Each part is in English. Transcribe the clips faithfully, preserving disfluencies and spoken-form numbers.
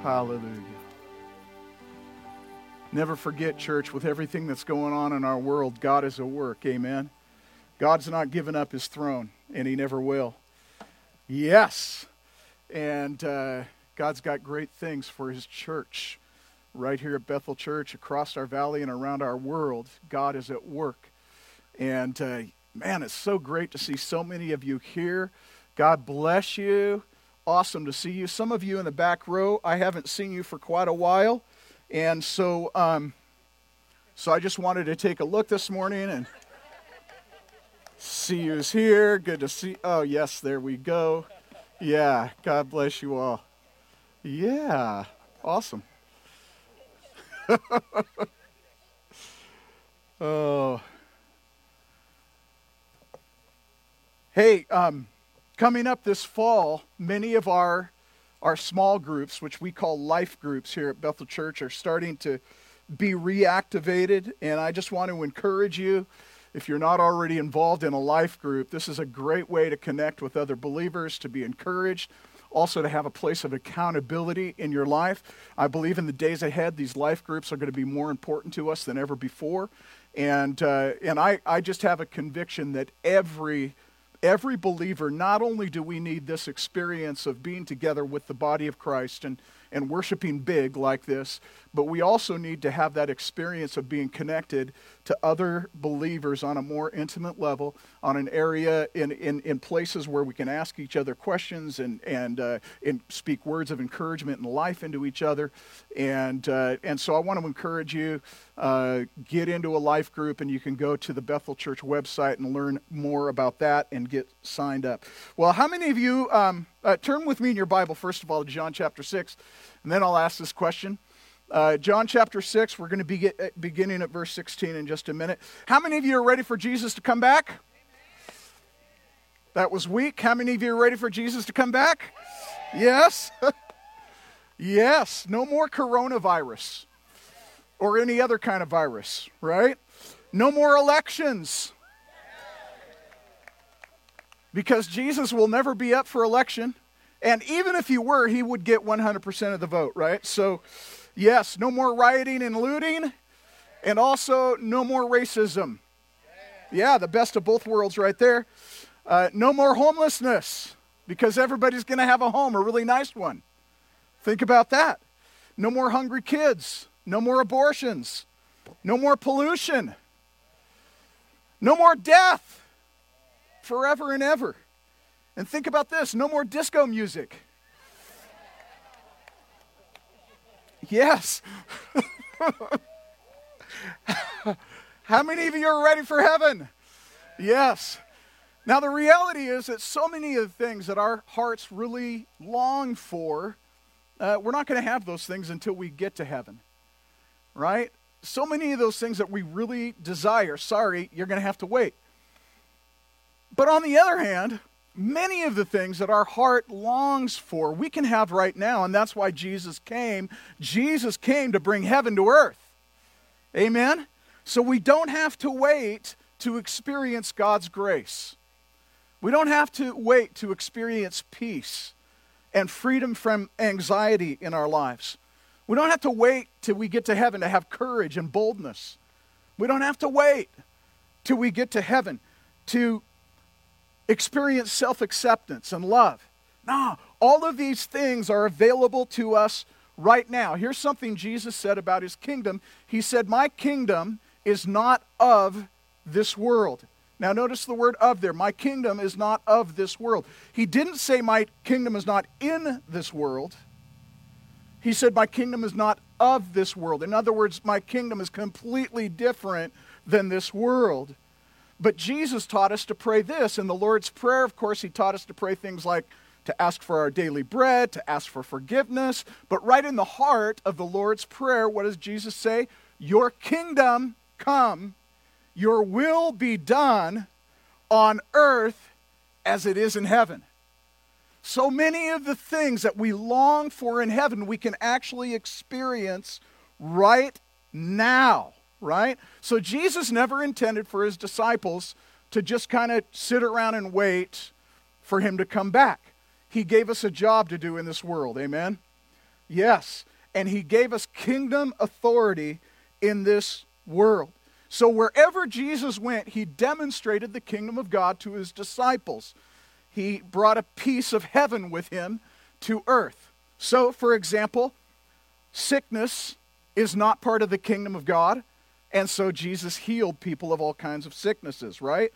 Hallelujah. Never forget, church, with everything that's going on in our world, God is at work. Amen. God's not given up his throne, and he never will. Yes. And uh, God's got great things for his church. Right here at Bethel Church, across our valley and around our world, God is at work. And uh, man, it's so great to see so many of you here. God bless you. Awesome to see you. Some of you in the back row, I haven't seen you for quite a while. And so, um, so I just wanted to take a look this morning and see who's here. Good to see. Oh, yes, there we go. Yeah, God bless you all. Yeah, awesome. Oh. Hey, um, coming up this fall, many of our our small groups, which we call life groups here at Bethel Church, are starting to be reactivated. And I just want to encourage you, if you're not already involved in a life group, this is a great way to connect with other believers, to be encouraged, also to have a place of accountability in your life. I believe in the days ahead, these life groups are going to be more important to us than ever before. And uh, and I, I just have a conviction that every Every believer, not only do we need this experience of being together with the body of Christ and, and worshiping big like this, but we also need to have that experience of being connected to other believers on a more intimate level, on an area in, in, in places where we can ask each other questions and, and, uh, and speak words of encouragement and life into each other. And, uh, and so I want to encourage you, uh, get into a life group, and you can go to the Bethel Church website and learn more about that and get signed up. Well, how many of you, um, uh, turn with me in your Bible, first of all, to John chapter six, and then I'll ask this question. Uh, John chapter six, we're going to be get, beginning at verse sixteen in just a minute. How many of you are ready for Jesus to come back? Amen. That was weak. How many of you are ready for Jesus to come back? Yes? Yes. No more coronavirus or any other kind of virus, right? No more elections. Because Jesus will never be up for election. And even if he were, he would get one hundred percent of the vote, right? So, yes, no more rioting and looting. And also, no more racism. Yeah, the best of both worlds right there. Uh, no more homelessness. Because everybody's going to have a home, a really nice one. Think about that. No more hungry kids. No more abortions. No more pollution. No more death. Forever and ever. And think about this, no more disco music. Yes. How many of you are ready for heaven? Yes. Now the reality is that so many of the things that our hearts really long for, uh, we're not going to have those things until we get to heaven. Right? So many of those things that we really desire, sorry, you're going to have to wait. But on the other hand, many of the things that our heart longs for, we can have right now, and that's why Jesus came. Jesus came to bring heaven to earth. Amen? So we don't have to wait to experience God's grace. We don't have to wait to experience peace and freedom from anxiety in our lives. We don't have to wait till we get to heaven to have courage and boldness. We don't have to wait till we get to heaven to experience self-acceptance and love. No, all of these things are available to us right now. Here's something Jesus said about his kingdom. He said, my kingdom is not of this world. Now notice the word of there. My kingdom is not of this world. He didn't say my kingdom is not in this world. He said my kingdom is not of this world. In other words, my kingdom is completely different than this world. But Jesus taught us to pray this. In the Lord's Prayer, of course, he taught us to pray things like to ask for our daily bread, to ask for forgiveness. But right in the heart of the Lord's Prayer, what does Jesus say? Your kingdom come, your will be done on earth as it is in heaven. So many of the things that we long for in heaven, we can actually experience right now. Right? So Jesus never intended for his disciples to just kind of sit around and wait for him to come back. He gave us a job to do in this world. Amen? Yes. And he gave us kingdom authority in this world. So wherever Jesus went, he demonstrated the kingdom of God to his disciples. He brought a piece of heaven with him to earth. So, for example, sickness is not part of the kingdom of God, and so Jesus healed people of all kinds of sicknesses, right?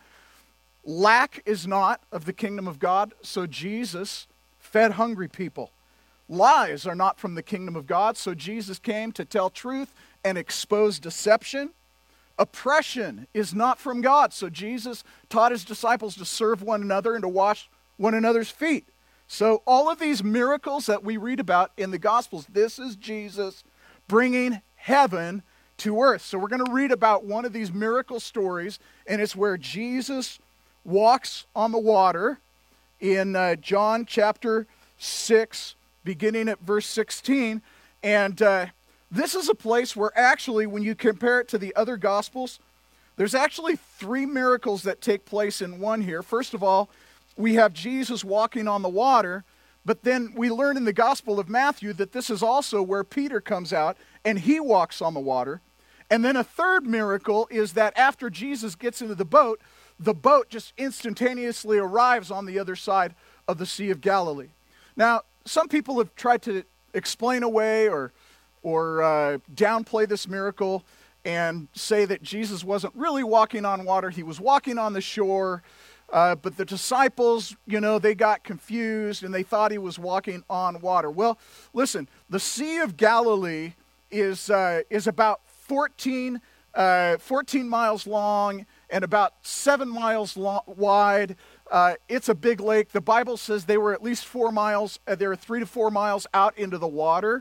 Lack is not of the kingdom of God, so Jesus fed hungry people. Lies are not from the kingdom of God, so Jesus came to tell truth and expose deception. Oppression is not from God, so Jesus taught his disciples to serve one another and to wash one another's feet. So all of these miracles that we read about in the Gospels, this is Jesus bringing heaven to earth. So we're going to read about one of these miracle stories, and it's where Jesus walks on the water in uh, John chapter six, beginning at verse sixteen. And uh, this is a place where actually, when you compare it to the other Gospels, there's actually three miracles that take place in one here. First of all, we have Jesus walking on the water, but then we learn in the Gospel of Matthew that this is also where Peter comes out and he walks on the water. And then a third miracle is that after Jesus gets into the boat, the boat just instantaneously arrives on the other side of the Sea of Galilee. Now, some people have tried to explain away or, or uh, downplay this miracle and say that Jesus wasn't really walking on water, he was walking on the shore. Uh, but the disciples, you know, they got confused and they thought he was walking on water. Well, listen, the Sea of Galilee is uh, is about fourteen, uh, fourteen miles long and about seven miles long, wide. Uh, it's a big lake. The Bible says they were at least four miles. Uh, they were three to four miles out into the water.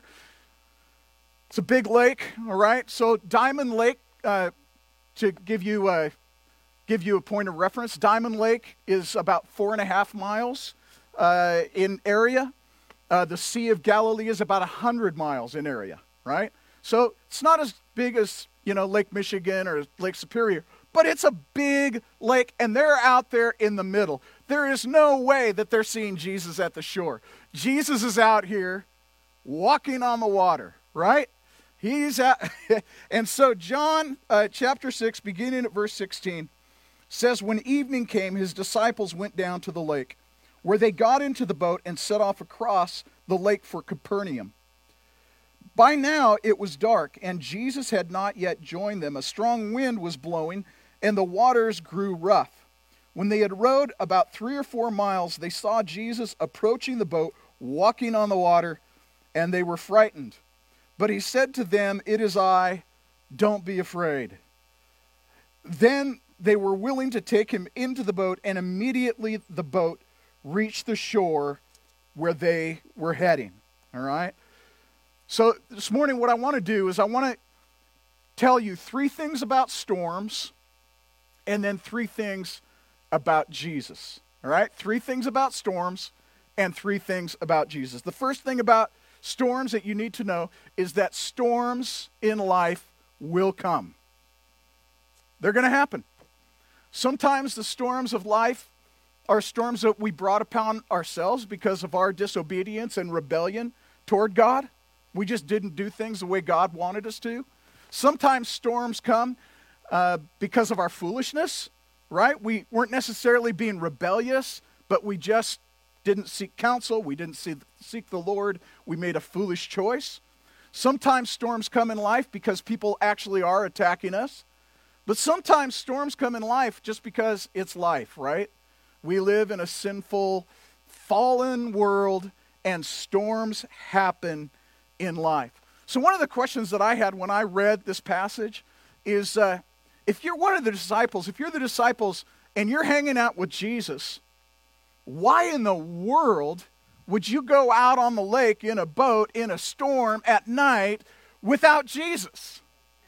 It's a big lake, all right? So Diamond Lake, uh, to give you a Give you a point of reference, Diamond Lake is about four and a half miles uh, in area. Uh, the Sea of Galilee is about one hundred miles in area, right? So it's not as big as, you know, Lake Michigan or Lake Superior, but it's a big lake, and they're out there in the middle. There is no way that they're seeing Jesus at the shore. Jesus is out here walking on the water, right? He's out. And so John uh, chapter six, beginning at verse sixteen, says, when evening came, his disciples went down to the lake, where they got into the boat and set off across the lake for Capernaum. By now it was dark, and Jesus had not yet joined them. A strong wind was blowing, and the waters grew rough. When they had rowed about three or four miles, they saw Jesus approaching the boat, walking on the water, and they were frightened. But he said to them, "It is I, don't be afraid." Then they were willing to take him into the boat, and immediately the boat reached the shore where they were heading. All right? So this morning what I want to do is I want to tell you three things about storms and then three things about Jesus. All right? Three things about storms and three things about Jesus. The first thing about storms that you need to know is that storms in life will come. They're going to happen. Sometimes the storms of life are storms that we brought upon ourselves because of our disobedience and rebellion toward God. We just didn't do things the way God wanted us to. Sometimes storms come uh, because of our foolishness, right? We weren't necessarily being rebellious, but we just didn't seek counsel. We didn't see, seek the Lord. We made a foolish choice. Sometimes storms come in life because people actually are attacking us. But sometimes storms come in life just because it's life, right? We live in a sinful, fallen world, and storms happen in life. So one of the questions that I had when I read this passage is, uh, if you're one of the disciples, if you're the disciples and you're hanging out with Jesus, why in the world would you go out on the lake in a boat in a storm at night without Jesus?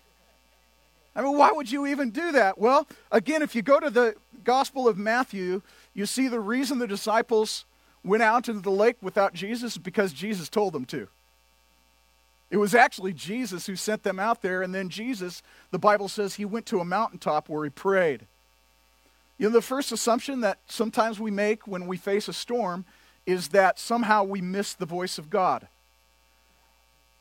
I mean, why would you even do that? Well, again, if you go to the Gospel of Matthew, you see the reason the disciples went out into the lake without Jesus is because Jesus told them to. It was actually Jesus who sent them out there, and then Jesus, the Bible says, he went to a mountaintop where he prayed. You know, the first assumption that sometimes we make when we face a storm is that somehow we miss the voice of God.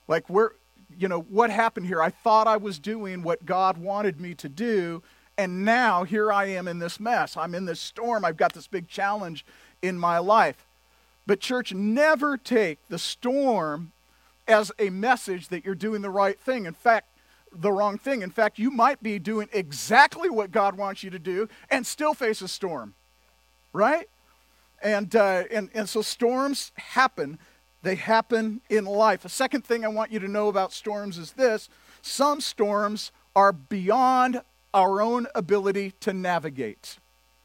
Like, where, you know, what happened here? I thought I was doing what God wanted me to do, and now here I am in this mess. I'm in this storm. I've got this big challenge in my life. But church, never take the storm as a message that you're doing the right thing. In fact, the wrong thing. In fact, you might be doing exactly what God wants you to do and still face a storm, right? And uh, and and so storms happen. They happen in life. A second thing I want you to know about storms is this: some storms are beyond our own ability to navigate.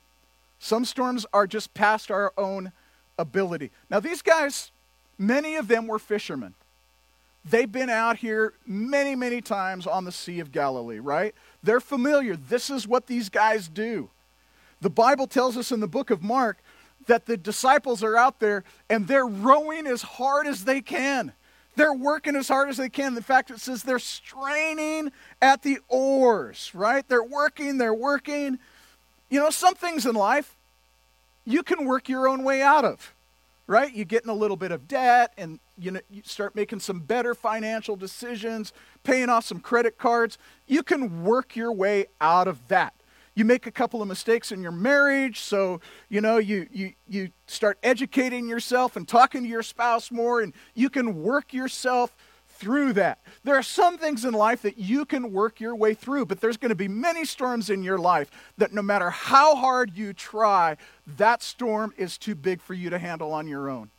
Some storms are just past our own ability. Now, these guys, many of them were fishermen. They've been out here many, many times on the Sea of Galilee, right? They're familiar. This is what these guys do. The Bible tells us in the book of Mark that the disciples are out there and they're rowing as hard as they can. They're working as hard as they can. In fact, it says they're straining at the oars, right? They're working, they're working. You know, some things in life you can work your own way out of, right? You get in a little bit of debt and you know, you start making some better financial decisions, paying off some credit cards. You can work your way out of that. You make a couple of mistakes in your marriage, so you know you you you start educating yourself and talking to your spouse more, and you can work yourself through that. There are some things in life that you can work your way through, but there's going to be many storms in your life that no matter how hard you try, that storm is too big for you to handle on your own.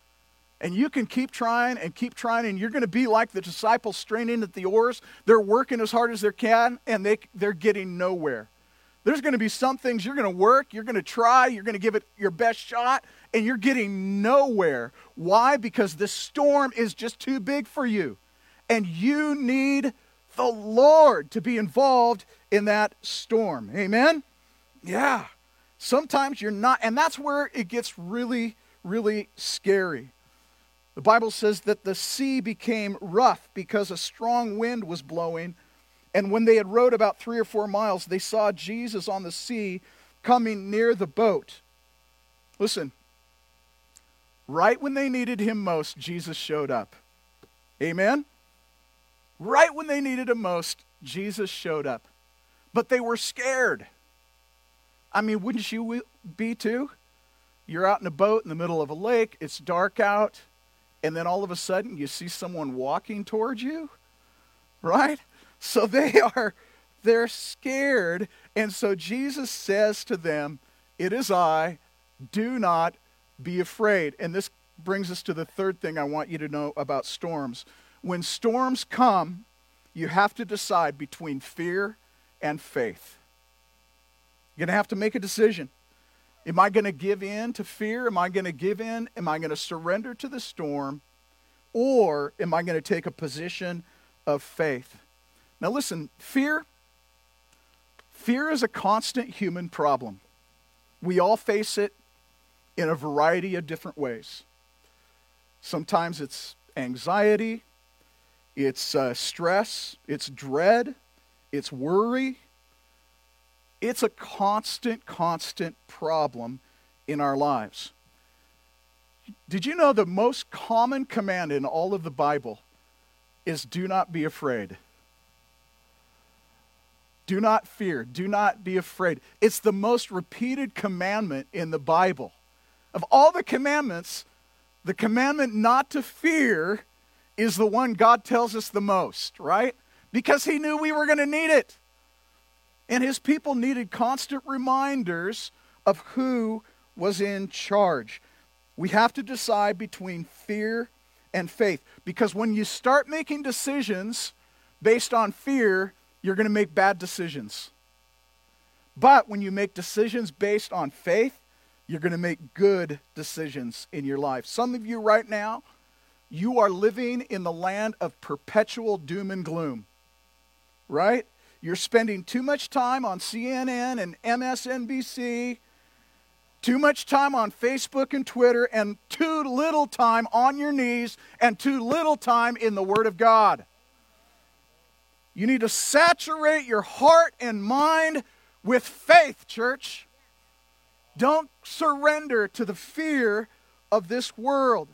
And you can keep trying and keep trying, and you're going to be like the disciples straining at the oars. They're working as hard as they can, and they, they're getting nowhere. There's going to be some things you're going to work, you're going to try, you're going to give it your best shot, and you're getting nowhere. Why? Because this storm is just too big for you. And you need the Lord to be involved in that storm. Amen? Yeah. Sometimes you're not, and that's where it gets really, really scary. The Bible says that the sea became rough because a strong wind was blowing. And when they had rowed about three or four miles, they saw Jesus on the sea coming near the boat. Listen, right when they needed him most, Jesus showed up. Amen? Right when they needed him most, Jesus showed up. But they were scared. I mean, wouldn't you be too? You're out in a boat in the middle of a lake, it's dark out, and then all of a sudden you see someone walking towards you, right? So they are, they're scared. And so Jesus says to them, "It is I, do not be afraid." And this brings us to the third thing I want you to know about storms. When storms come, you have to decide between fear and faith. You're going to have to make a decision. Am I going to give in to fear? Am I going to give in? Am I going to surrender to the storm? Or am I going to take a position of faith? Now listen, fear, fear is a constant human problem. We all face it in a variety of different ways. Sometimes it's anxiety, it's uh, stress, it's dread, it's worry. It's a constant, constant problem in our lives. Did you know the most common command in all of the Bible is do not be afraid? Do not fear. Do not be afraid. It's the most repeated commandment in the Bible. Of all the commandments, the commandment not to fear is the one God tells us the most, right? Because he knew we were going to need it. And his people needed constant reminders of who was in charge. We have to decide between fear and faith. Because when you start making decisions based on fear, you're going to make bad decisions. But when you make decisions based on faith, you're going to make good decisions in your life. Some of you right now, you are living in the land of perpetual doom and gloom, right? You're spending too much time on C N N and M S N B C, too much time on Facebook and Twitter, and too little time on your knees, and too little time in the Word of God. You need to saturate your heart and mind with faith, church. Don't surrender to the fear of this world.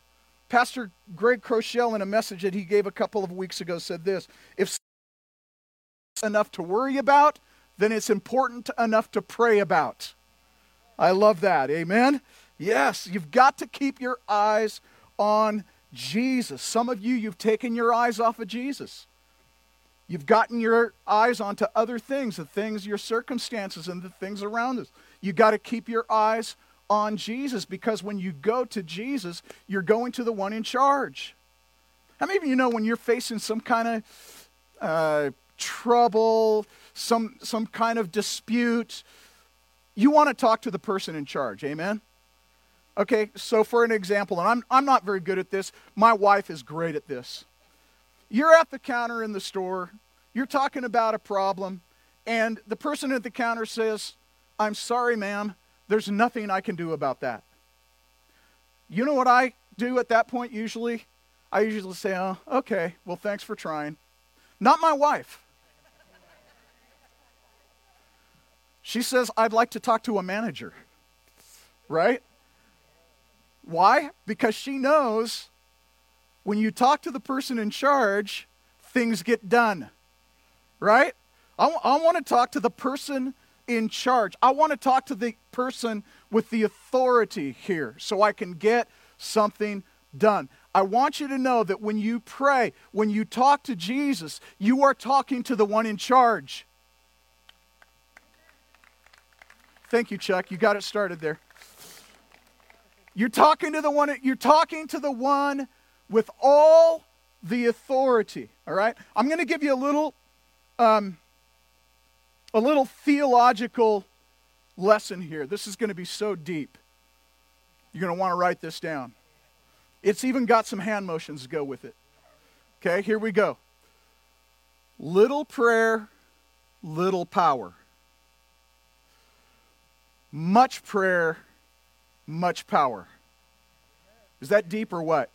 Pastor Greg Crochelle, in a message that he gave a couple of weeks ago, said this: if enough to worry about, then it's important enough to pray about. I love that. Amen? Yes, you've got to keep your eyes on Jesus. Some of you, you've taken your eyes off of Jesus. You've gotten your eyes onto other things, the things, your circumstances, and the things around us. You've got to keep your eyes on Jesus, because when you go to Jesus, you're going to the one in charge. How many of you know when you're facing some kind of uh, trouble, some some kind of dispute, you want to talk to the person in charge? Amen? Okay, so for an example, and I'm I'm not very good at this. My wife is great at this. You're at the counter in the store, you're talking about a problem, and the person at the counter says, "I'm sorry, ma'am, there's nothing I can do about that." You know what I do at that point usually? I usually say, "Oh, okay, well, thanks for trying." Not my wife. She says, "I'd like to talk to a manager." Right? Why? Because she knows when you talk to the person in charge, things get done. Right? I, w- I want to talk to the person in charge. I want to talk to the person with the authority here so I can get something done. I want you to know that when you pray, when you talk to Jesus, you are talking to the one in charge. Thank you, Chuck. You got it started there. You're talking to the one, you're talking to the one with all the authority. All right? I'm going to give you a little um, a little theological lesson here. This is going to be so deep. You're going to want to write this down. It's even got some hand motions to go with it. Okay, here we go. Little prayer, little power. Much prayer, much power. Is that deep or what?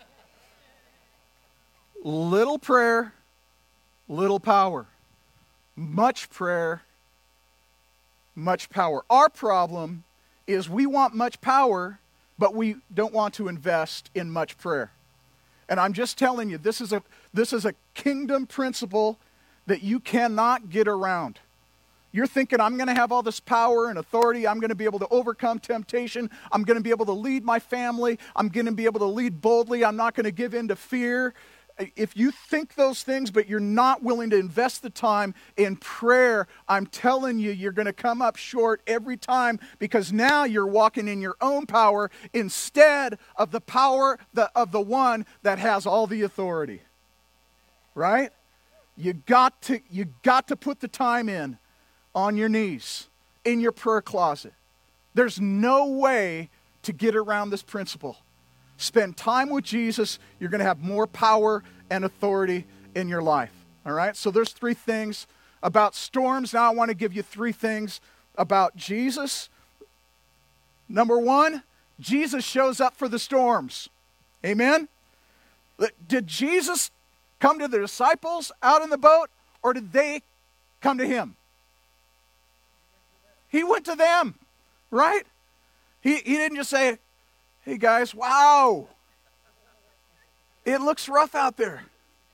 Little prayer, little power. Much prayer, much power. Our problem is we want much power, but we don't want to invest in much prayer. And I'm just telling you, this is a this is a kingdom principle that you cannot get around. You're thinking, I'm going to have all this power and authority. I'm going to be able to overcome temptation. I'm going to be able to lead my family. I'm going to be able to lead boldly. I'm not going to give in to fear. If you think those things, but you're not willing to invest the time in prayer, I'm telling you, you're going to come up short every time, because now you're walking in your own power instead of the power of the one that has all the authority. Right? You got to, you got to put the time in on your knees, in your prayer closet. There's no way to get around this principle. Spend time with Jesus, you're going to have more power and authority in your life. All right? So there's three things about storms. Now I want to give you three things about Jesus. Number one, Jesus shows up for the storms. Amen? Did Jesus come to the disciples out in the boat, or did they come to him? He went to them, right? He, he didn't just say, "Hey guys, wow, it looks rough out there.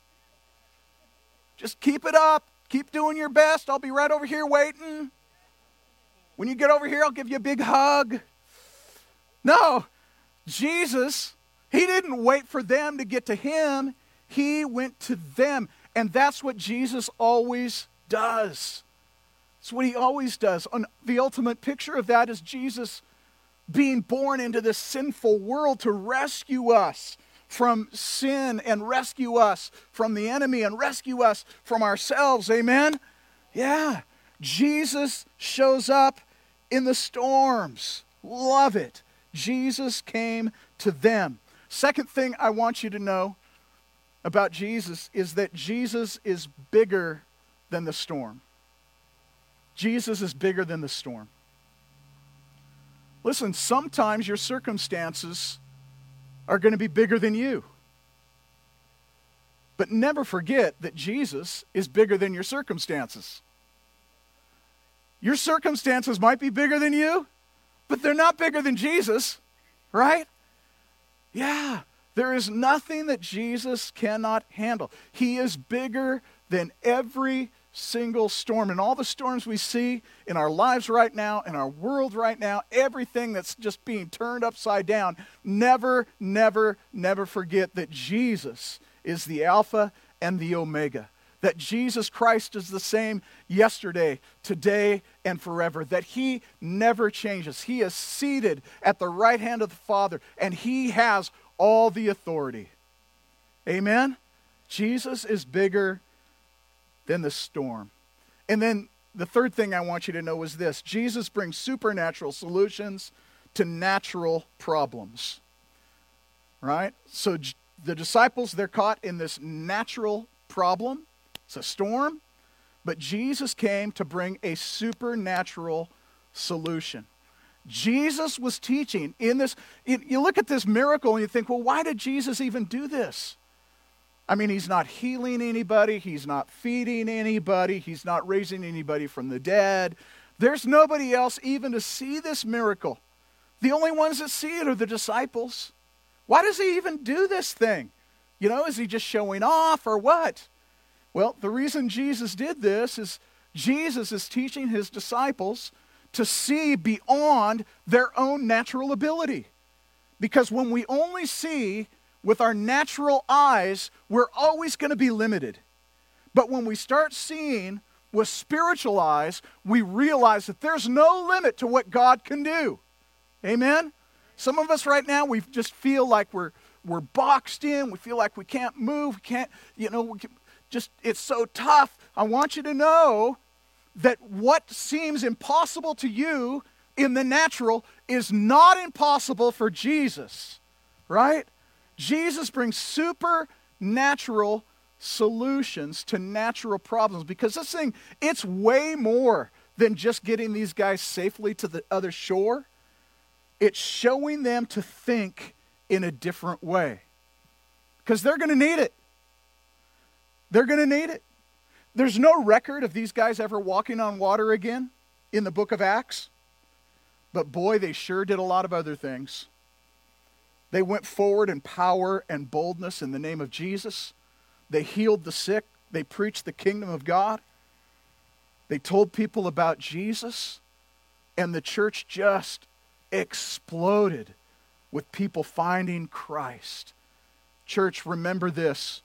Just keep it up. Keep doing your best. I'll be right over here waiting. When you get over here, I'll give you a big hug." No, Jesus, he didn't wait for them to get to him. He went to them. And that's what Jesus always does. That's what he always does. And the ultimate picture of that is Jesus being born into this sinful world to rescue us from sin and rescue us from the enemy and rescue us from ourselves. Amen? Yeah. Jesus shows up in the storms. Love it. Jesus came to them. Second thing I want you to know about Jesus is that Jesus is bigger than the storm. Jesus is bigger than the storm. Listen, sometimes your circumstances are going to be bigger than you. But never forget that Jesus is bigger than your circumstances. Your circumstances might be bigger than you, but they're not bigger than Jesus, right? Yeah, There is nothing that Jesus cannot handle. He is bigger than every single storm. And all the storms we see in our lives right now, in our world right now, everything that's just being turned upside down, never, never, never forget that Jesus is the Alpha and the Omega. That Jesus Christ is the same yesterday, today, and forever. That he never changes. He is seated at the right hand of the Father, and he has all the authority. Amen? Jesus is bigger than the storm. And then the third thing I want you to know is this. Jesus brings supernatural solutions to natural problems. Right? So the disciples, they're caught in this natural problem. It's a storm. But Jesus came to bring a supernatural solution. Jesus was teaching in this. You look at this miracle and you think, well, why did Jesus even do this? I mean, he's not healing anybody. He's not feeding anybody. He's not raising anybody from the dead. There's nobody else even to see this miracle. The only ones that see it are the disciples. Why does he even do this thing? You know, is he just showing off or what? Well, the reason Jesus did this is Jesus is teaching his disciples to see beyond their own natural ability. Because when we only see with our natural eyes, we're always going to be limited. But when we start seeing with spiritual eyes, we realize that there's no limit to what God can do. Amen? Some of us right now, we just feel like we're we're boxed in. We feel like we can't move. We can't, you know, we can, just it's so tough. I want you to know that what seems impossible to you in the natural is not impossible for Jesus, right? Jesus brings supernatural solutions to natural problems because this thing, it's way more than just getting these guys safely to the other shore. It's showing them to think in a different way because they're going to need it. They're going to need it. There's no record of these guys ever walking on water again in the book of Acts. But boy, they sure did a lot of other things. They went forward in power and boldness in the name of Jesus. They healed the sick. They preached the kingdom of God. They told people about Jesus. And the church just exploded with people finding Christ. Church, remember this.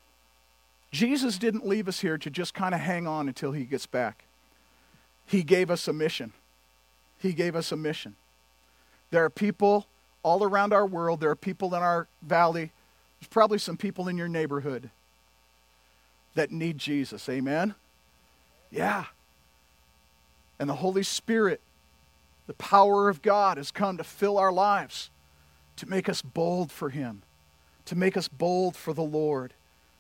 Jesus didn't leave us here to just kind of hang on until he gets back. He gave us a mission. He gave us a mission. There are people all around our world. There are people in our valley. There's probably some people in your neighborhood that need Jesus. Amen? Yeah. And the Holy Spirit, the power of God has come to fill our lives, to make us bold for him, to make us bold for the Lord.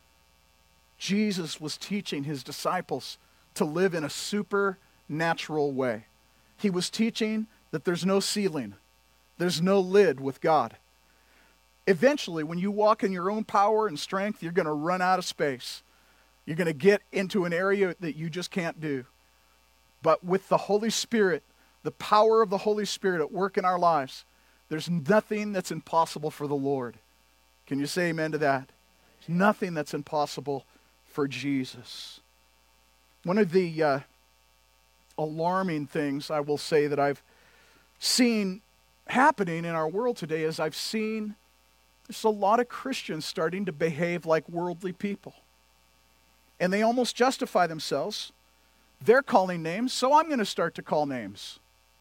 Jesus was teaching his disciples to live in a supernatural way. He was teaching that there's no ceiling. There's no lid with God. Eventually, when you walk in your own power and strength, you're going to run out of space. You're going to get into an area that you just can't do. But with the Holy Spirit, the power of the Holy Spirit at work in our lives, there's nothing that's impossible for the Lord. Can you say amen to that? There's nothing that's impossible for Jesus. One of the uh, alarming things I will say that I've seen happening in our world today is I've seen there's a lot of Christians starting to behave like worldly people. And they almost justify themselves. They're calling names, so I'm going to start to call names.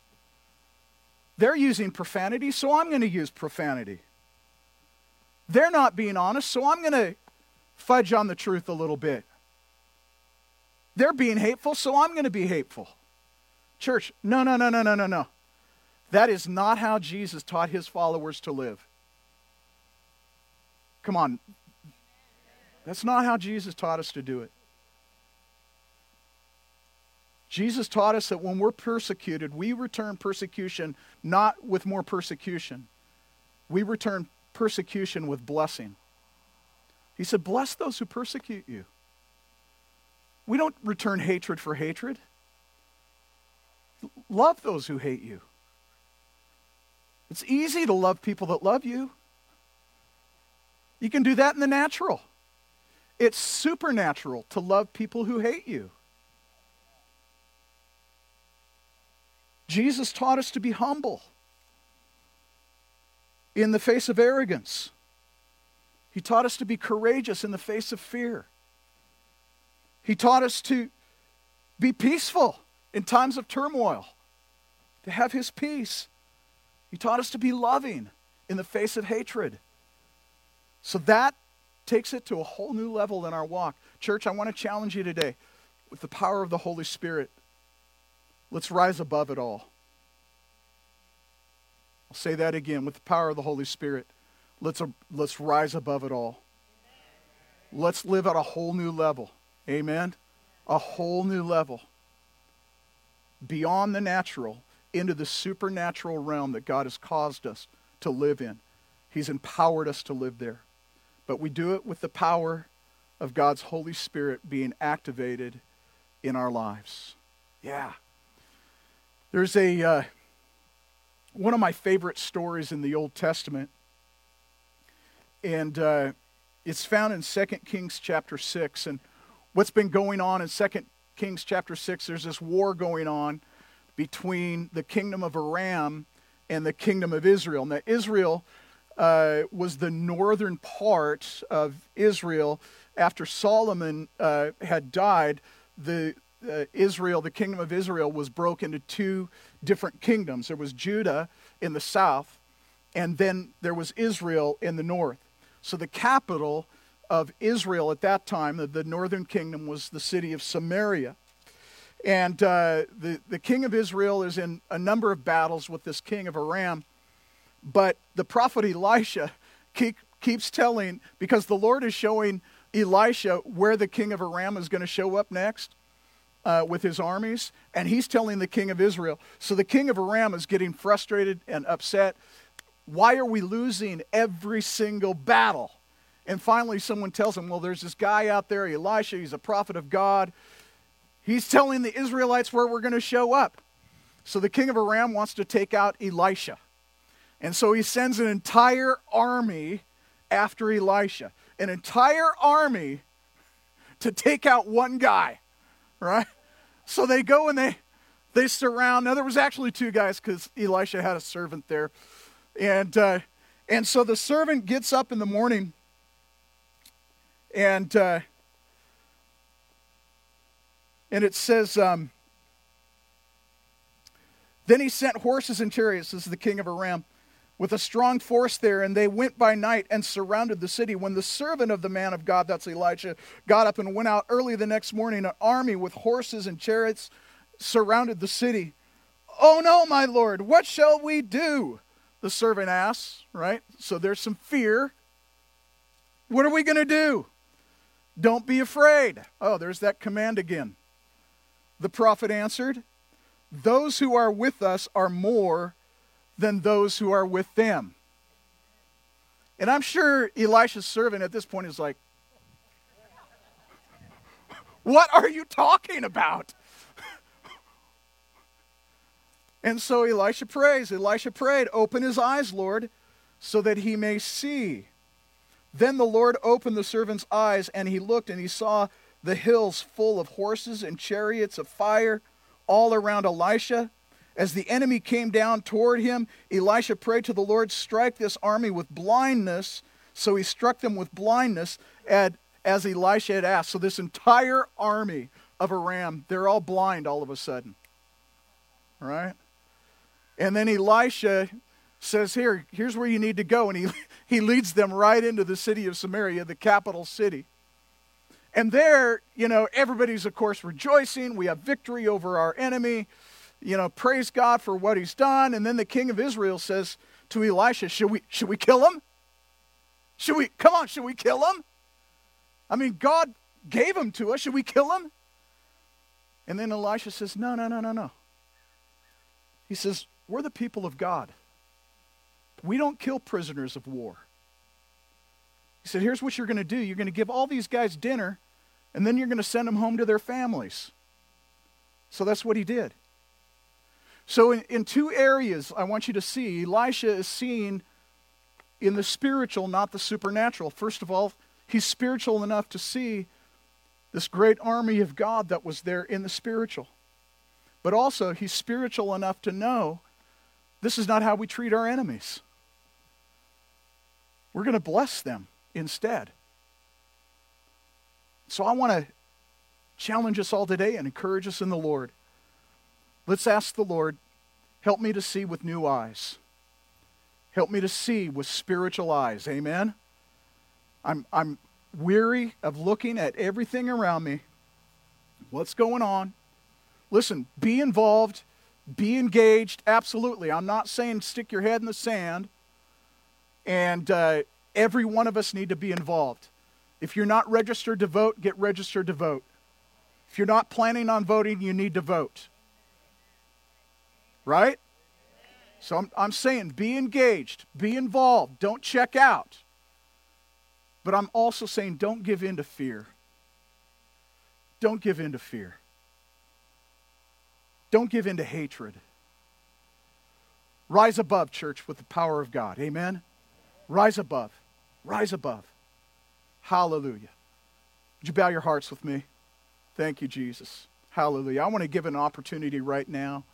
They're using profanity, so I'm going to use profanity. They're not being honest, so I'm going to fudge on the truth a little bit. They're being hateful, so I'm going to be hateful. Church, no, no, no, no, no, no, no. That is not how Jesus taught his followers to live. Come on. That's not how Jesus taught us to do it. Jesus taught us that when we're persecuted, we return persecution not with more persecution. We return persecution with blessing. He said, bless those who persecute you. We don't return hatred for hatred. Love those who hate you. It's easy to love people that love you. You can do that in the natural. It's supernatural to love people who hate you. Jesus taught us to be humble in the face of arrogance. He taught us to be courageous in the face of fear. He taught us to be peaceful in times of turmoil, to have his peace. He taught us to be loving in the face of hatred. So that takes it to a whole new level in our walk. Church, I want to challenge you today with the power of the Holy Spirit. Let's rise above it all. I'll say that again. With the power of the Holy Spirit, let's, uh, let's rise above it all. Let's live at a whole new level. Amen? A whole new level. Beyond the natural, into the supernatural realm that God has caused us to live in. He's empowered us to live there. But we do it with the power of God's Holy Spirit being activated in our lives. Yeah. There's a uh, one of my favorite stories in the Old Testament, and uh, it's found in Second Kings chapter six. And what's been going on in Second Kings chapter six, there's this war going on between the kingdom of Aram and the kingdom of Israel. Now, Israel uh, was the northern part of Israel. After Solomon uh, had died, the uh, Israel, the kingdom of Israel, was broken into two different kingdoms. There was Judah in the south, and then there was Israel in the north. So the capital of Israel at that time, the, the northern kingdom, was the city of Samaria. And uh, the, the king of Israel is in a number of battles with this king of Aram. But the prophet Elisha keep, keeps telling, because the Lord is showing Elisha where the king of Aram is going to show up next uh, with his armies. And he's telling the king of Israel. So the king of Aram is getting frustrated and upset. Why are we losing every single battle? And finally someone tells him, well, there's this guy out there, Elisha, he's a prophet of God. He's telling the Israelites where we're going to show up. So the king of Aram wants to take out Elisha. And so he sends an entire army after Elisha. An entire army to take out one guy. Right? So they go and they, they surround. Now there was actually two guys because Elisha had a servant there. And, uh, and so the servant gets up in the morning and... Uh, And it says, um, then he sent horses and chariots, this is the king of Aram, with a strong force there, and they went by night and surrounded the city. When the servant of the man of God, that's Elijah, got up and went out early the next morning, an army with horses and chariots surrounded the city. Oh no, my Lord, what shall we do? The servant asks, right? So there's some fear. What are we going to do? Don't be afraid. Oh, there's that command again. The prophet answered, those who are with us are more than those who are with them. And I'm sure Elisha's servant at this point is like, what are you talking about? And so Elisha prays. Elisha prayed, open his eyes, Lord, so that he may see. Then the Lord opened the servant's eyes, and he looked, and he saw the hills full of horses and chariots of fire all around Elisha. As the enemy came down toward him, Elisha prayed to the Lord, strike this army with blindness. So he struck them with blindness as Elisha had asked. So this entire army of Aram, they're all blind all of a sudden. Right? And then Elisha says, here, here's where you need to go. And he, he leads them right into the city of Samaria, the capital city. And there, you know, everybody's, of course, rejoicing. We have victory over our enemy. You know, praise God for what he's done. And then the king of Israel says to Elisha, should we, should we kill him? Should we, come on, should we kill him? I mean, God gave him to us. Should we kill him? And then Elisha says, no, no, no, no, no. He says, we're the people of God. We don't kill prisoners of war. He said, here's what you're going to do. You're going to give all these guys dinner, and then you're going to send them home to their families. So that's what he did. So in, in two areas I want you to see, Elisha is seeing in the spiritual, not the supernatural. First of all, he's spiritual enough to see this great army of God that was there in the spiritual. But also, he's spiritual enough to know this is not how we treat our enemies. We're going to bless them instead. So I want to challenge us all today and encourage us in the Lord. Let's ask the Lord, help me to see with new eyes. Help me to see with spiritual eyes. Amen? I'm, I'm weary of looking at everything around me. What's going on? Listen, be involved, be engaged, absolutely. I'm not saying stick your head in the sand, and uh, every one of us need to be involved. If you're not registered to vote, get registered to vote. If you're not planning on voting, you need to vote. Right? So I'm, I'm saying be engaged, be involved, don't check out. But I'm also saying don't give in to fear. Don't give in to fear. Don't give in to hatred. Rise above, church, with the power of God. Amen? Rise above. Rise above. Hallelujah. Would you bow your hearts with me? Thank you, Jesus. Hallelujah. I want to give an opportunity right now.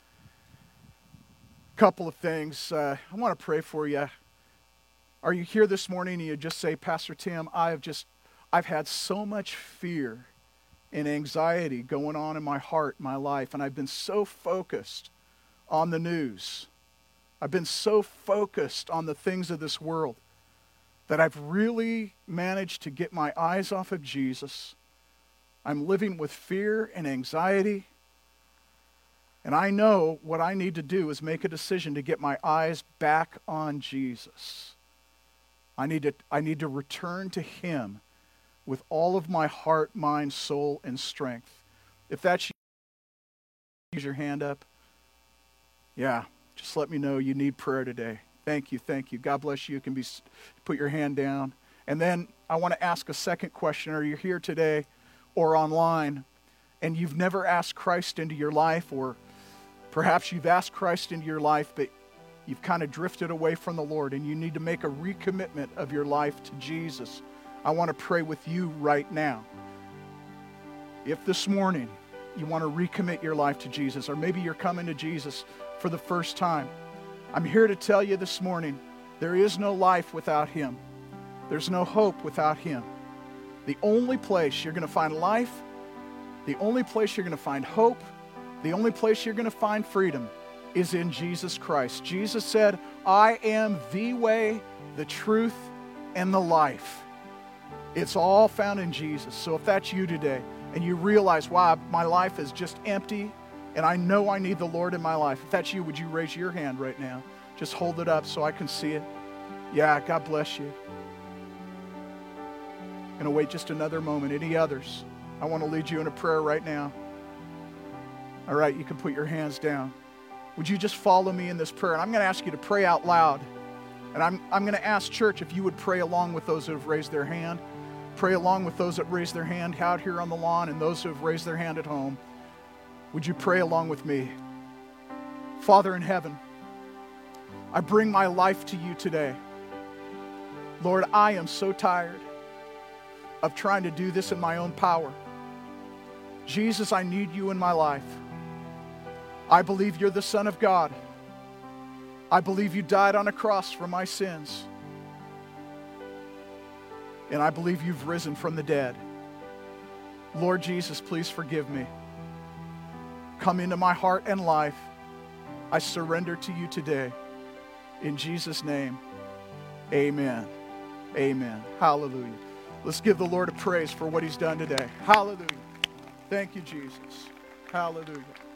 Couple of things. Uh, I want to pray for you. Are you here this morning and you just say, Pastor Tim, I have just, I've had so much fear and anxiety going on in my heart, my life, and I've been so focused on the news. I've been so focused on the things of this world that I've really managed to get my eyes off of Jesus. I'm living with fear and anxiety. And I know what I need to do is make a decision to get my eyes back on Jesus. I need to, I need to return to Him with all of my heart, mind, soul, and strength. If that's you, use your hand up. Yeah, just let me know you need prayer today. Thank you, thank you. God bless you. You can be, put your hand down. And then I want to ask a second question. Are you here today or online and you've never asked Christ into your life, or perhaps you've asked Christ into your life, but you've kind of drifted away from the Lord and you need to make a recommitment of your life to Jesus? I want to pray with you right now. If this morning you want to recommit your life to Jesus, or maybe you're coming to Jesus for the first time, I'm here to tell you this morning, there is no life without Him. There's no hope without Him. The only place you're going to find life, the only place you're going to find hope, the only place you're going to find freedom is in Jesus Christ. Jesus said, I am the way, the truth, and the life. It's all found in Jesus. So if that's you today, and you realize, wow, my life is just empty, and I know I need the Lord in my life. If that's you, would you raise your hand right now? Just hold it up so I can see it. Yeah, God bless you. I'm going to wait just another moment. Any others? I want to lead you in a prayer right now. All right, you can put your hands down. Would you just follow me in this prayer? And I'm going to ask you to pray out loud. And I'm, I'm going to ask church if you would pray along with those that have raised their hand. Pray along with those that raised their hand out here on the lawn and those who have raised their hand at home. Would you pray along with me? Father in heaven, I bring my life to you today. Lord, I am so tired of trying to do this in my own power. Jesus, I need you in my life. I believe you're the Son of God. I believe you died on a cross for my sins. And I believe you've risen from the dead. Lord Jesus, please forgive me. Come into my heart and life. I surrender to you today. In Jesus' name, amen. Amen. Hallelujah. Let's give the Lord a praise for what He's done today. Hallelujah. Thank you, Jesus. Hallelujah.